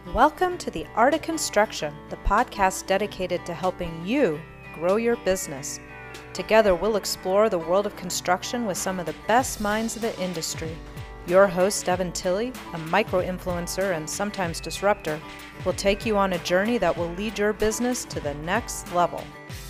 Welcome to The Art of Construction, the podcast dedicated to helping you grow your business. Together, we'll explore the world of construction with some of the best minds of the industry. Your host, Devin Tilley, a micro-influencer and sometimes disruptor, will take you on a journey that will lead your business to the next level.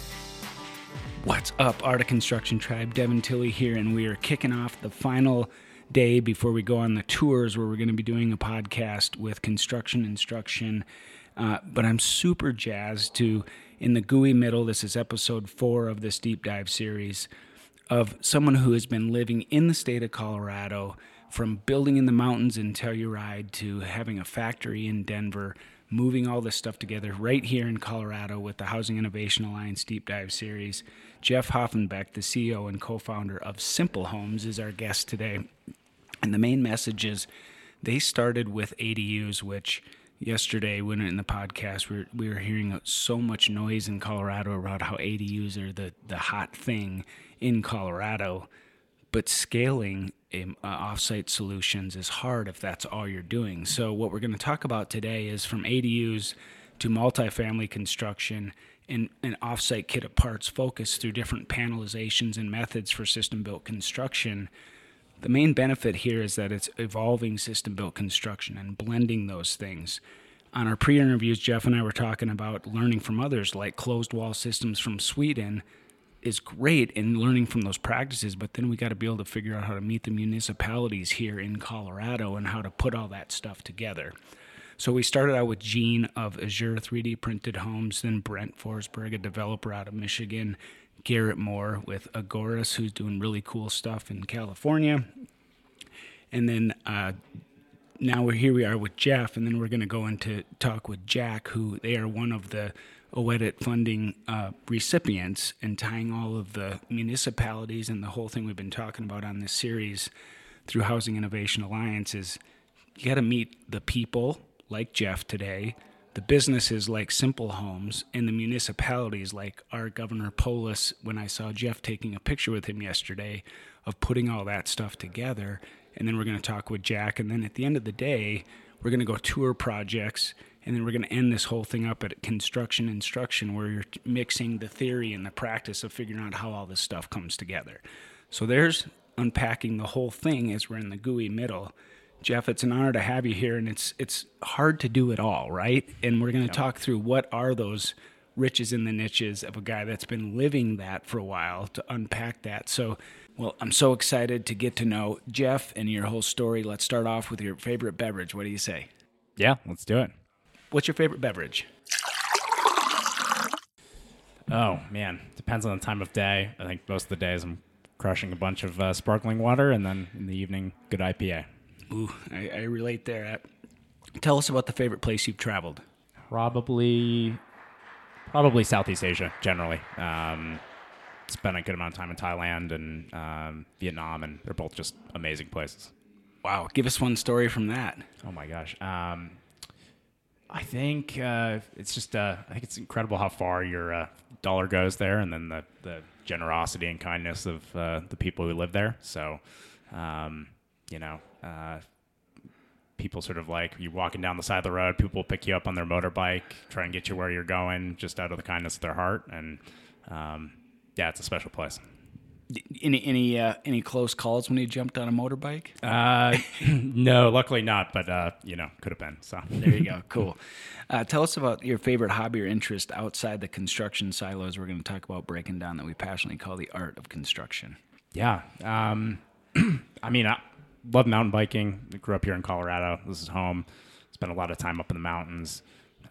What's up, Art of Construction Tribe? Devin Tilley here, and we are kicking off the final day before we go on the tours where we're going to be doing a podcast with construction instruction. But I'm super jazzed to, in the gooey middle, this is episode 4 of this deep dive series, of someone who has been living in the state of Colorado, from building in the mountains in Telluride to having a factory in Denver, moving all this stuff together right here in Colorado with the Housing Innovation Alliance Deep Dive Series. Jeff Hoffenbeck, the CEO and co-founder of Simple Homes, is our guest today. And the main message is they started with ADUs, which yesterday when in the podcast we were hearing so much noise in Colorado about how ADUs are the hot thing in Colorado. But scaling off-site solutions is hard if that's all you're doing. So what we're going to talk about today is from ADUs to multifamily construction and off-site kit parts focused through different panelizations and methods for system-built construction. The main benefit here is that it's evolving system-built construction and blending those things. On our pre-interviews, Jeff and I were talking about learning from others, like closed-wall systems from Sweden is great in learning from those practices, but then we got to be able to figure out how to meet the municipalities here in Colorado and how to put all that stuff together. So we started out with Gene of Azure 3D Printed Homes, then Brent Forsberg, a developer out of Michigan, Garrett Moore with Agoras, who's doing really cool stuff in California. And then now we are with Jeff, and then we're going to go into talk with Jack, who they are one of the OEDIT funding recipients, and tying all of the municipalities and the whole thing we've been talking about on this series through Housing Innovation Alliance is you got to meet the people like Jeff today, the businesses like Simple Homes, and the municipalities like our Governor Polis, when I saw Jeff taking a picture with him yesterday of putting all that stuff together. And then we're going to talk with Jack. And then at the end of the day, we're going to go tour projects. And then we're going to end this whole thing up at construction instruction, where you're mixing the theory and the practice of figuring out how all this stuff comes together. So there's unpacking the whole thing as we're in the gooey middle. Jeff, it's an honor to have you here, and it's hard to do it all, right? And we're going to talk through what are those riches in the niches of a guy that's been living that for a while to unpack that. So, well, I'm so excited to get to know Jeff and your whole story. Let's start off with your favorite beverage. What do you say? Yeah, let's do it. What's your favorite beverage? Oh, man. Depends on the time of day. I think most of the days I'm crushing a bunch of sparkling water, and then in the evening, good IPA. Ooh, I relate there. Tell us about the favorite place you've traveled. Probably Southeast Asia, generally. Spent a good amount of time in Thailand and Vietnam, and they're both just amazing places. Wow. Give us one story from that. Oh, my gosh. I think it's just I think it's incredible how far your dollar goes there, and then the generosity and kindness of the people who live there. So, people sort of like you walking down the side of the road, people will pick you up on their motorbike, try and get you where you're going just out of the kindness of their heart. And it's a special place. Any close calls when you jumped on a motorbike? No, luckily not, but could have been. So there you go. Cool. Tell us about your favorite hobby or interest outside the construction silos we're going to talk about breaking down that we passionately call the art of construction. Yeah. I love mountain biking. I grew up here in Colorado. This is home. Spent a lot of time up in the mountains.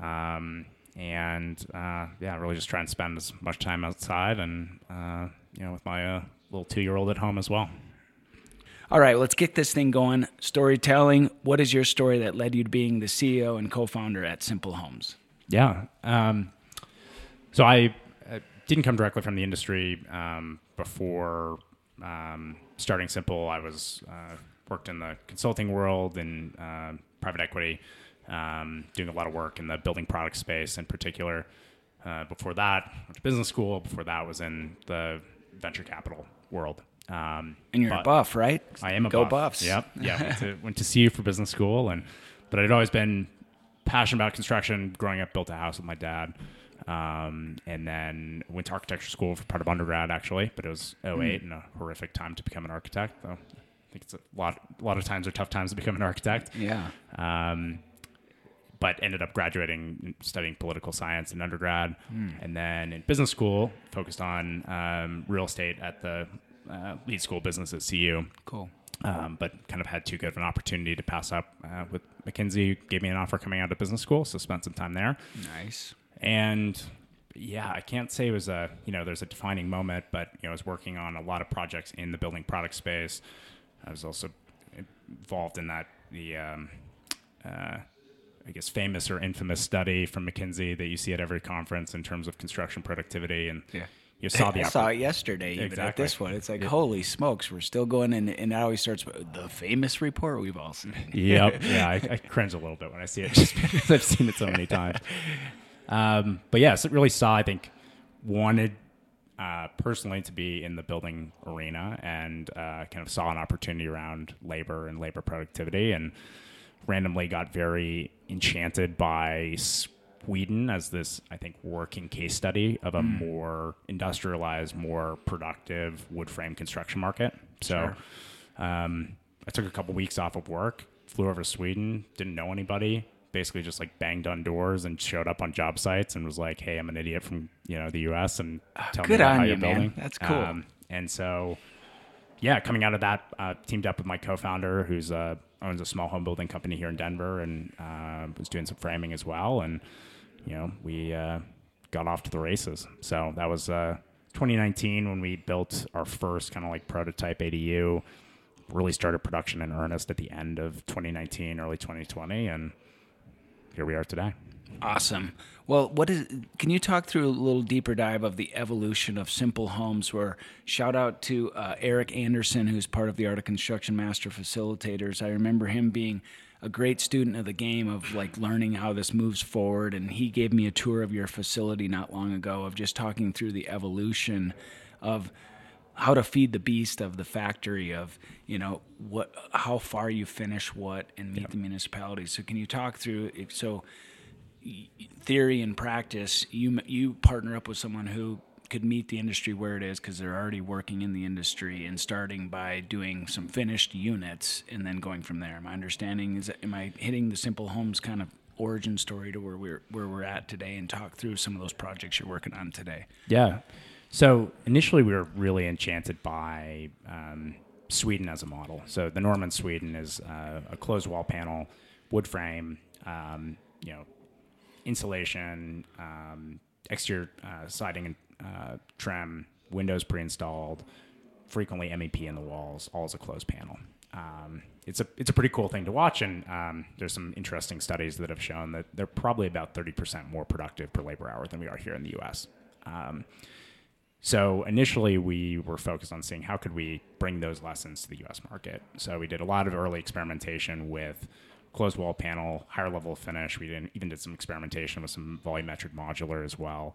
Really just try and spend as much time outside and, with my little 2-year-old at home as well. All right, let's get this thing going. Storytelling. What is your story that led you to being the CEO and co-founder at Simple Homes? Yeah. So I didn't come directly from the industry before starting Simple. I was worked in the consulting world and private equity, doing a lot of work in the building product space in particular. Before that, went to business school. Before that, was in the venture capital world. And you're a buff, right? I am a Go buff. Buffs. Yep. Yeah. Went to CU for business school, but I'd always been passionate about construction. Growing up, built a house with my dad. And then went to architecture school for part of undergrad, actually. But it was 2008 and a horrific time to become an architect. Though I think it's a lot of times are tough times to become an architect. Yeah. But ended up graduating, studying political science in undergrad. And then in business school, focused on real estate at the lead school business at CU. Cool. But kind of had too good of an opportunity to pass up with McKinsey. Gave me an offer coming out of business school, so spent some time there. Nice. And yeah, I can't say it was there's a defining moment, but I was working on a lot of projects in the building product space. I was also involved in I guess famous or infamous study from McKinsey that you see at every conference in terms of construction productivity. And you saw I saw it yesterday, even at this one. It's like, holy smokes, we're still going, and it always starts with the famous report we've all seen. Yep. Yeah, I cringe a little bit when I see it just because I've seen it so many times. But yeah, so it really saw, I think, wanted personally to be in the building arena and kind of saw an opportunity around labor and labor productivity, and randomly got very enchanted by Sweden as this, I think, working case study of a more industrialized, more productive wood frame construction market. So I took a couple weeks off of work, flew over to Sweden, didn't know anybody, basically just like banged on doors and showed up on job sites and was like, hey, I'm an idiot from the US and tell me about how you're building. That's cool. And so, yeah, coming out of that, teamed up with my co-founder who's owns a small home building company here in Denver and was doing some framing as well. And, we got off to the races. So that was 2019 when we built our first kind of like prototype ADU, really started production in earnest at the end of 2019, early 2020. And here we are today. Awesome. Well, can you talk through a little deeper dive of the evolution of Simple Homes, where shout out to Eric Anderson, who's part of the Art of Construction Master Facilitators. I remember him being a great student of the game of like learning how this moves forward. And he gave me a tour of your facility not long ago of just talking through the evolution of how to feed the beast of the factory of, how far you finish what and meet the municipality. So can you talk through, theory and practice, you partner up with someone who could meet the industry where it is because they're already working in the industry and starting by doing some finished units and then going from there. My understanding am I hitting the Simple Homes kind of origin story to where we're at today, and talk through some of those projects you're working on today? Yeah. So initially we were really enchanted by Sweden as a model. So the norm in Sweden is a closed wall panel, wood frame, insulation, exterior siding and trim, windows pre-installed, frequently MEP in the walls, all as a closed panel. It's a pretty cool thing to watch, and there's some interesting studies that have shown that they're probably about 30% more productive per labor hour than we are here in the U.S. So initially we were focused on seeing how could we bring those lessons to the U.S. market. So we did a lot of early experimentation with closed wall panel, higher level of finish. We even did some experimentation with some volumetric modular as well.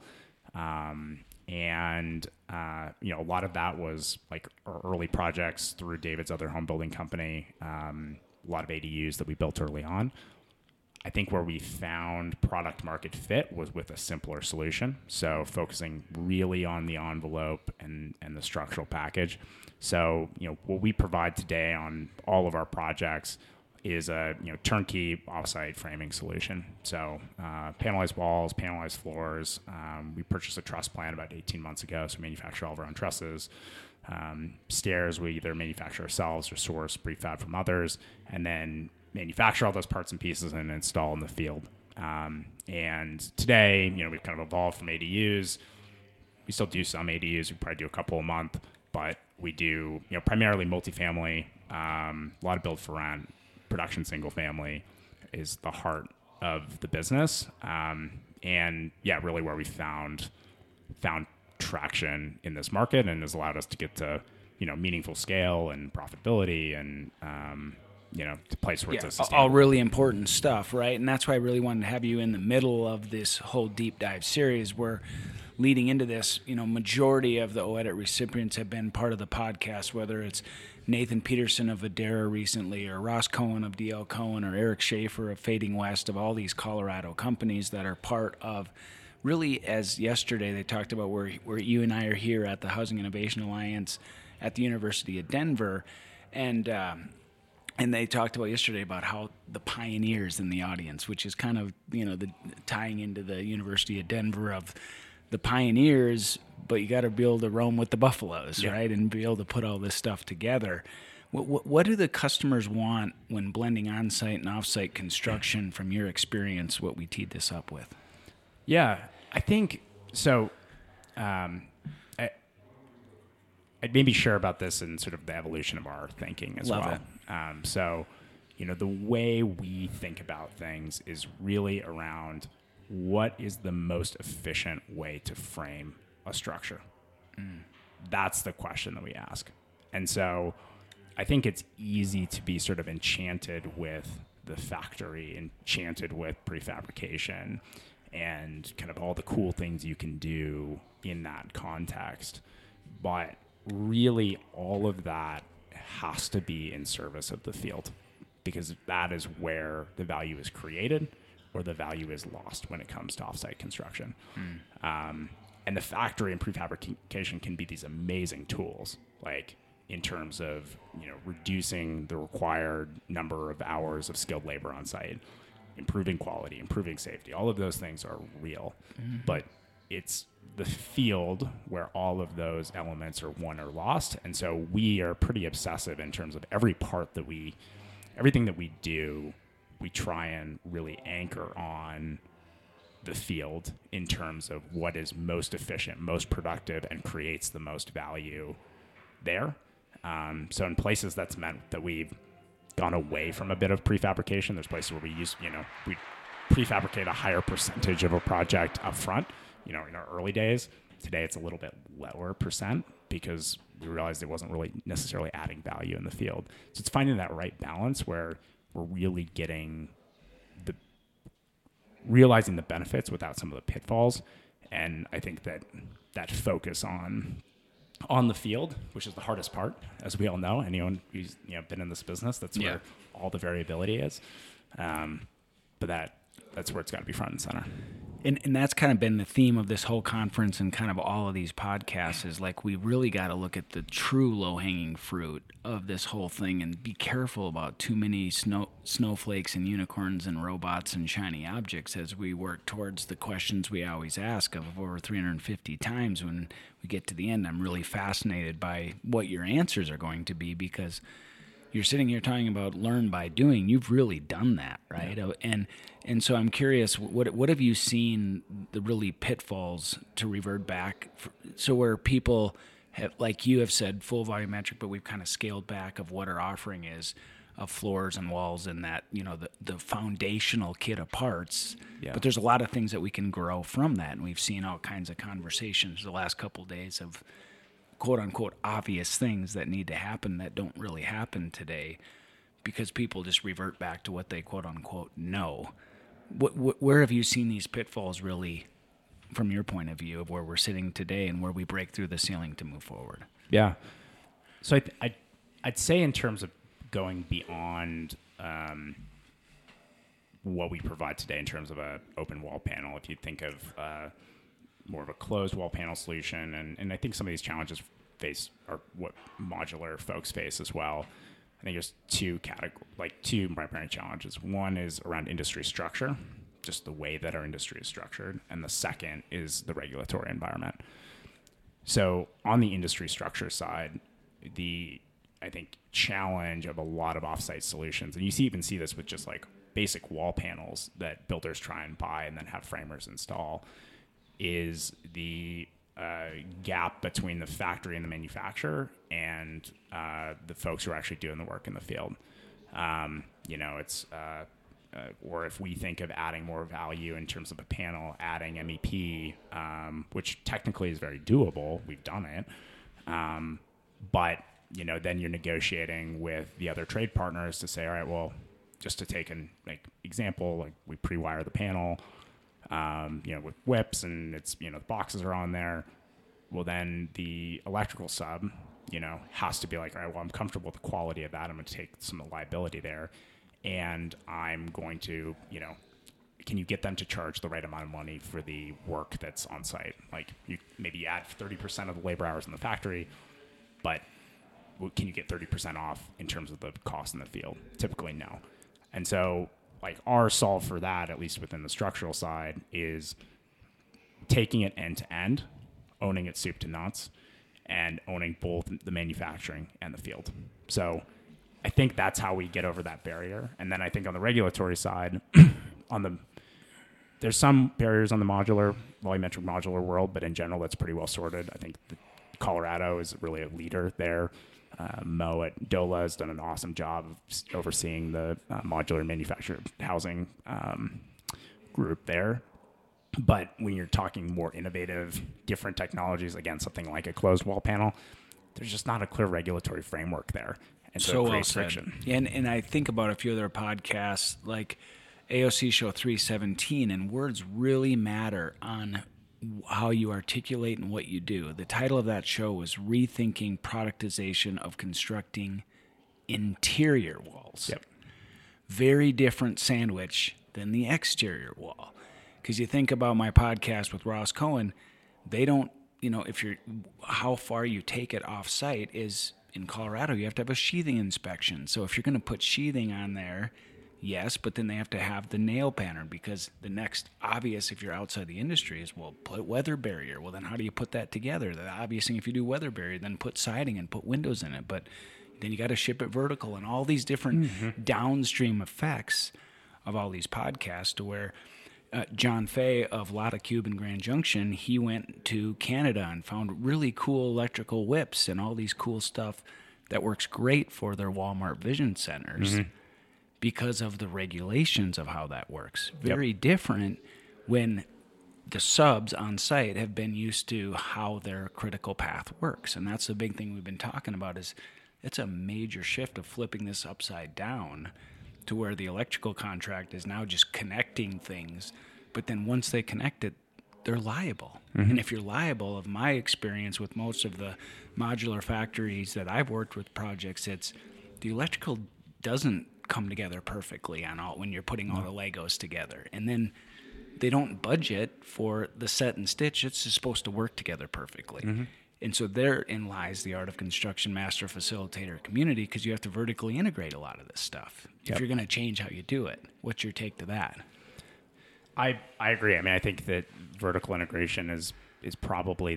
A lot of that was like our early projects through David's other home building company, a lot of ADUs that we built early on. I think where we found product market fit was with a simpler solution. So focusing really on the envelope and the structural package. So, what we provide today on all of our projects is a turnkey offsite framing solution. So panelized walls, panelized floors. We purchased a truss plant about 18 months ago, so we manufacture all of our own trusses. Stairs we either manufacture ourselves or source prefab from others, and then manufacture all those parts and pieces and install in the field. And today, we've kind of evolved from ADUs. We still do some ADUs. We probably do a couple a month, but we do primarily multifamily, a lot of build for rent. Production single family is the heart of the business, and really where we found traction in this market, and has allowed us to get to meaningful scale and profitability, and to place where it's sustainable. All really important stuff, right? And that's why I really wanted to have you in the middle of this whole deep dive series. We're leading into this, majority of the OEdit recipients have been part of the podcast, whether it's Nathan Peterson of Videra recently, or Ross Cohen of DL Cohen, or Eric Schaefer of Fading West, of all these Colorado companies that are part of, really, as yesterday they talked about where you and I are here at the Housing Innovation Alliance at the University of Denver, and they talked about yesterday about how the pioneers in the audience, which is kind of, the tying into the University of Denver of the pioneers, but you got to be able to roam with the buffaloes, right? And be able to put all this stuff together. What do the customers want when blending on-site and off-site construction from your experience, what we teed this up with? Yeah, I think so. I'd maybe share about this in sort of the evolution of our thinking as Love well. it. So, the way we think about things is really around what is the most efficient way to frame a structure. That's the question that we ask. And so I think it's easy to be sort of enchanted with the factory, enchanted with prefabrication, and kind of all the cool things you can do in that context. But really, all of that has to be in service of the field, because that is where the value is created or the value is lost when it comes to offsite construction. And the factory and prefabrication can be these amazing tools, like in terms of reducing the required number of hours of skilled labor on site, improving quality, improving safety. All of those things are real, but it's the field where all of those elements are won or lost. And so we are pretty obsessive in terms of everything that we do, we try and really anchor on the field in terms of what is most efficient, most productive, and creates the most value there. So in places that's meant that we've gone away from a bit of prefabrication. There's places where we prefabricate a higher percentage of a project up front, in our early days. Today it's a little bit lower percent because we realized it wasn't really necessarily adding value in the field. So it's finding that right balance where we're really realizing the benefits without some of the pitfalls. And I think that focus on the field, which is the hardest part, as we all know, anyone who's been in this business, that's where all the variability is. But that's where it's got to be front and center. And that's kind of been the theme of this whole conference and kind of all of these podcasts, is like we really got to look at the true low-hanging fruit of this whole thing and be careful about too many snowflakes and unicorns and robots and shiny objects as we work towards the questions we always ask of over 350 times. When we get to the end, I'm really fascinated by what your answers are going to be, because you're sitting here talking about learn by doing. You've really done that, right? Yeah. And so I'm curious, what have you seen the really pitfalls to revert back? So where people have, like you have said, full volumetric, but we've kind of scaled back of what our offering is of floors and walls and that, the foundational kit of parts. Yeah. But there's a lot of things that we can grow from that. And we've seen all kinds of conversations the last couple of days of quote unquote obvious things that need to happen that don't really happen today because people just revert back to what they quote unquote know. Where have you seen these pitfalls really from your point of view of where we're sitting today and where we break through the ceiling to move forward? Yeah. So I'd say in terms of going beyond what we provide today in terms of an open wall panel, if you think of more of a closed wall panel solution, and I think some of these challenges are what modular folks face as well. I think there's two primary challenges. One is around industry structure, just the way that our industry is structured, and the second is the regulatory environment. So on the industry structure side, I think challenge of a lot of offsite solutions, and you even see this with just like basic wall panels that builders try and buy and then have framers install, is the gap between the factory and the manufacturer and the folks who are actually doing the work in the field. Or if we think of adding more value in terms of a panel, adding MEP, which technically is very doable. We've done it. But, then you're negotiating with the other trade partners to say, all right, well, just to take an example, like we pre-wire the panel, with whips, and it's, the boxes are on there. Well, then the electrical sub, has to be like, all right, well, I'm comfortable with the quality of that. I'm going to take some of the liability there, and I'm going to, can you get them to charge the right amount of money for the work that's on site? Like, you maybe add 30% of the labor hours in the factory, but can you get 30% off in terms of the cost in the field? Typically, no. And so, like, our solve for that, at least within the structural side, is taking it end to end, owning it soup to nuts, and owning both the manufacturing and the field. So I think that's how we get over that barrier. And then I think on the regulatory side, there's some barriers on the volumetric modular world, but in general, that's pretty well sorted. I think Colorado is really a leader there. Mo at DOLA has done an awesome job of overseeing the modular manufactured housing group there. But when you're talking more innovative, different technologies, again, something like a closed wall panel, there's just not a clear regulatory framework there. And so it creates friction. And I think about a few other podcasts like AOC Show 317, and words really matter on how you articulate and what you do. The title of that show was Rethinking Productization of Constructing Interior Walls. Yep. Very different sandwich than the exterior wall. Because you think about my podcast with Ross Cohen, they don't, how far you take it off site is in Colorado, you have to have a sheathing inspection. So if you're going to put sheathing on there, yes, but then they have to have the nail pattern, because the next obvious, if you're outside the industry, is, well, put weather barrier. Well, then how do you put that together? The obvious thing, if you do weather barrier, then put siding and put windows in it. But then you got to ship it vertical, and all these different downstream effects of all these podcasts, to where John Fay of Lotta Cube in Grand Junction, he went to Canada and found really cool electrical whips and all these cool stuff that works great for their Walmart Vision Centers because of the regulations of how that works. Very different when the subs on site have been used to how their critical path works. And that's the big thing we've been talking about, is it's a major shift of flipping this upside down to where the electrical contract is now just connecting things. But then once they connect it, they're liable. And if you're liable, of my experience with most of the modular factories that I've worked with projects, it's the electrical doesn't come together perfectly on all when you're putting all the Legos together. And then they don't budget for the set and stitch. It's just supposed to work together perfectly. And so therein lies the art of construction master facilitator community, because you have to vertically integrate a lot of this stuff if you're going to change how you do it. What's your take to that? I agree. I mean, I think that vertical integration is probably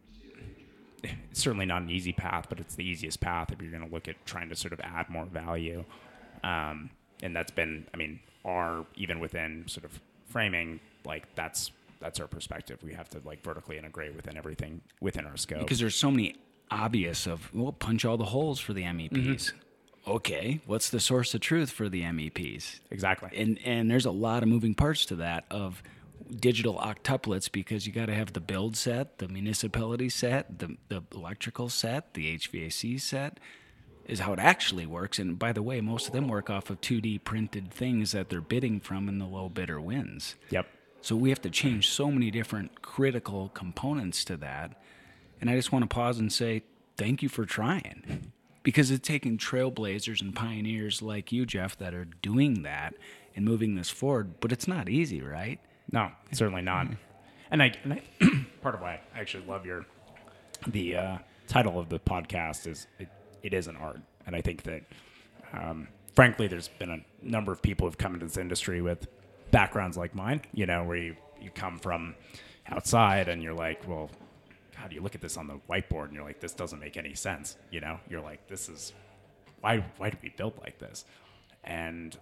it's certainly not an easy path, but it's the easiest path if you're going to look at trying to sort of add more value. And that's been, even within sort of framing, like that's our perspective. We have to vertically integrate within everything within our scope. Because there's so many obvious punch all the holes for the MEPs. Okay, what's the source of truth for the MEPs? Exactly. And there's a lot of moving parts to that of digital octuplets, because you got to have the build set, the municipality set, the electrical set, the HVAC set, is how it actually works. And by the way, most of them work off of 2D printed things that they're bidding from, and the low bidder wins. Yep. So we have to change so many different critical components to that. And I just want to pause and say thank you for trying, because it's taking trailblazers and pioneers like you, Jeff, that are doing that and moving this forward. But it's not easy, right? No, certainly not. And I part of why I actually love the title of the podcast is it is an art. And I think that, frankly, there's been a number of people who've come into this industry with backgrounds like mine, where you come from outside and you're like, well, how do you look at this on the whiteboard? And you're like, this doesn't make any sense. You're like, this is, why do we build like this? And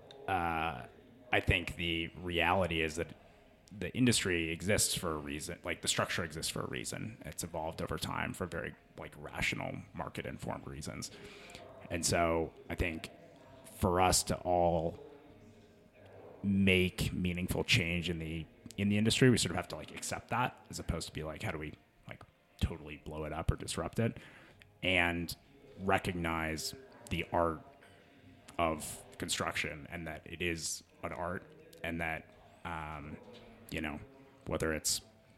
I think the reality is that the industry exists for a reason. Like, the structure exists for a reason. It's evolved over time for very rational, market-informed reasons. And so I think for us to all make meaningful change in the industry, we sort of have to accept that, as opposed to be how do we totally blow it up or disrupt it, and recognize the art of construction, and that it is an art, and that whether it's,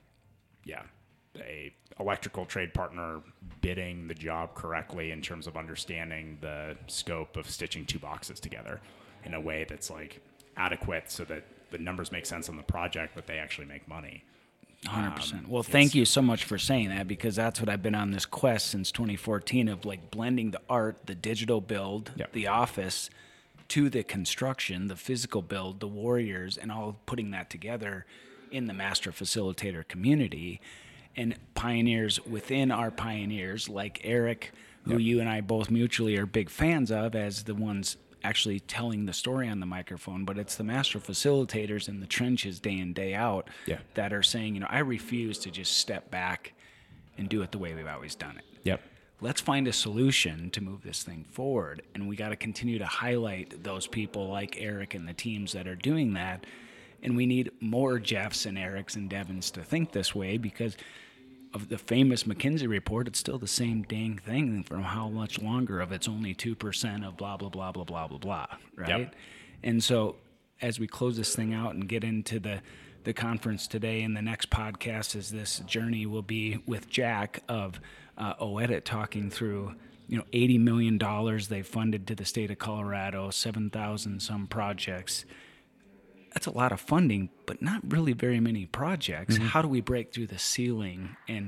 a electrical trade partner bidding the job correctly in terms of understanding the scope of stitching two boxes together in a way that's like adequate so that the numbers make sense on the project, but they actually make money. 100%. Well, thank you so much for saying that, because that's what I've been on this quest since 2014 of like blending the art, the digital build, the office to the construction, the physical build, the warriors, and all putting that together in the master facilitator community. And pioneers within our pioneers, like Eric, who you and I both mutually are big fans of as the ones actually telling the story on the microphone, but it's the master facilitators in the trenches day in, day out that are saying, I refuse to just step back and do it the way we've always done it. Yep. Let's find a solution to move this thing forward. And we got to continue to highlight those people like Eric and the teams that are doing that. And we need more Jeffs and Erics and Devins to think this way, because of the famous McKinsey report, it's still the same dang thing from how much longer of it's only 2% of blah, blah, blah, blah, blah, blah, blah, right? Yep. And so as we close this thing out and get into the conference today, and the next podcast is this journey will be with Jack of OEdit talking through, $80 million they funded to the state of Colorado, 7,000 some projects. That's a lot of funding, but not really very many projects. How do we break through the ceiling and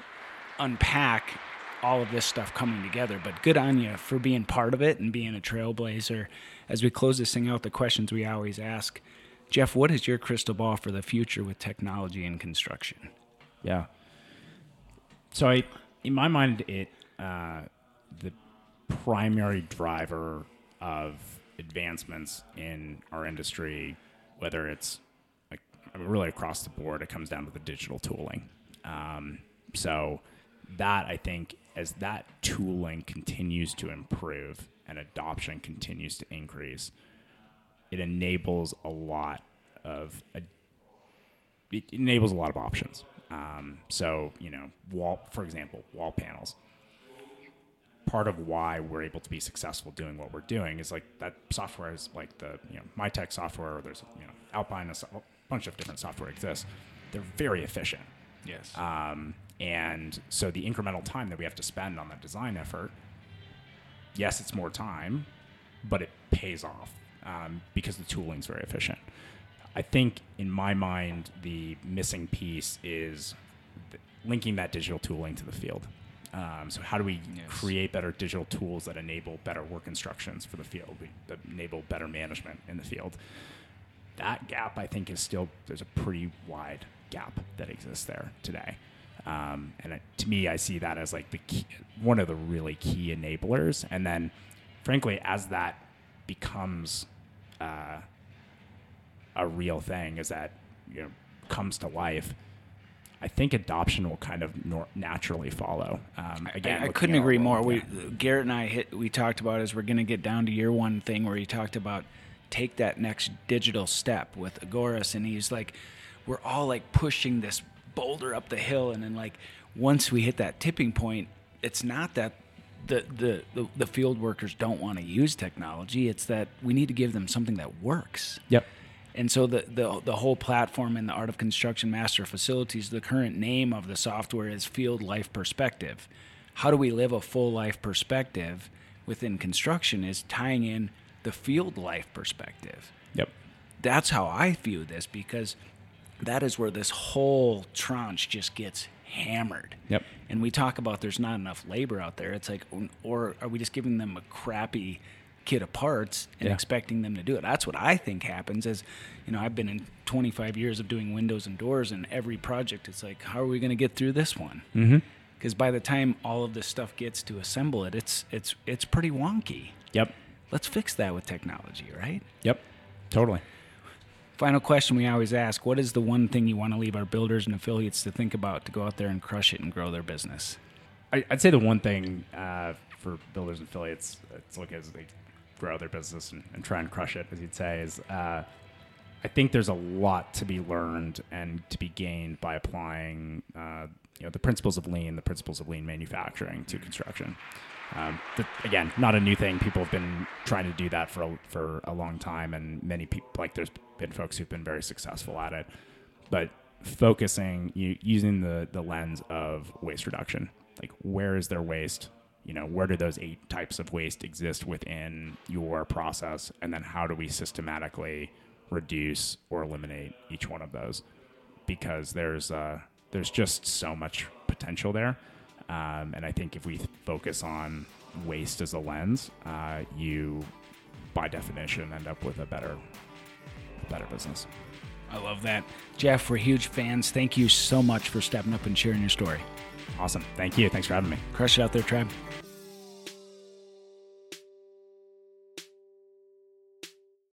unpack all of this stuff coming together? But good on you for being part of it and being a trailblazer. As we close this thing out, the questions we always ask, Jeff, what is your crystal ball for the future with technology and construction? Yeah. So in my mind, the primary driver of advancements in our industry, whether it's really across the board, it comes down to the digital tooling. So that, I think, as that tooling continues to improve and adoption continues to increase, it enables a lot of options. So, for example, wall panels. Part of why we're able to be successful doing what we're doing is like that software is like the MyTech software, or there's Alpine, a bunch of different software exists. They're very efficient. Yes. And so the incremental time that we have to spend on that design effort, yes, it's more time, but it pays off because the tooling's very efficient. I think in my mind, the missing piece is linking that digital tooling to the field. So how do we create better digital tools that enable better work instructions for the field, that enable better management in the field? That gap, I think, there's a pretty wide gap that exists there today. To me, I see that as like one of the really key enablers. And then, frankly, as that becomes a real thing, as that comes to life, I think adoption will kind of naturally follow. Again, I couldn't agree more. Garrett and I we talked about as we're going to get down to year one thing where he talked about take that next digital step with Agoras, and he's like, we're all like pushing this boulder up the hill, and then like once we hit that tipping point, it's not that the field workers don't want to use technology. It's that we need to give them something that works. Yep. And so the whole platform in the Art of Construction Master Facilities, the current name of the software is Field Life Perspective. How do we live a full life perspective within construction is tying in the field life perspective. Yep. That's how I view this, because that is where this whole tranche just gets hammered. Yep. And we talk about there's not enough labor out there. It's like, or are we just giving them a crappy kit of parts and expecting them to do it? That's what I think happens. As I've been in 25 years of doing windows and doors, and every project it's like, how are we going to get through this one? Because by the time all of this stuff gets to assemble it, it's pretty wonky. Yep. Let's fix that with technology, right? Yep. Totally. Final question we always ask: what is the one thing you want to leave our builders and affiliates to think about to go out there and crush it and grow their business? I'd say the one thing for builders and affiliates to look at as they grow their business and try and crush it, as you'd say, is I think there's a lot to be learned and to be gained by applying the principles of lean, the principles of lean manufacturing to construction. Again, not a new thing. People have been trying to do that for a long time, and many people, like there's been folks who've been very successful at it. but focusing, using the lens of waste reduction. Like, where is their waste? Where do those 8 types of waste exist within your process? And then how do we systematically reduce or eliminate each one of those? Because there's just so much potential there. And I think if we focus on waste as a lens, you, by definition, end up with a better business. I love that. Jeff, we're huge fans. Thank you so much for stepping up and sharing your story. Awesome. Thank you. Thanks for having me. Crush it out there, tribe.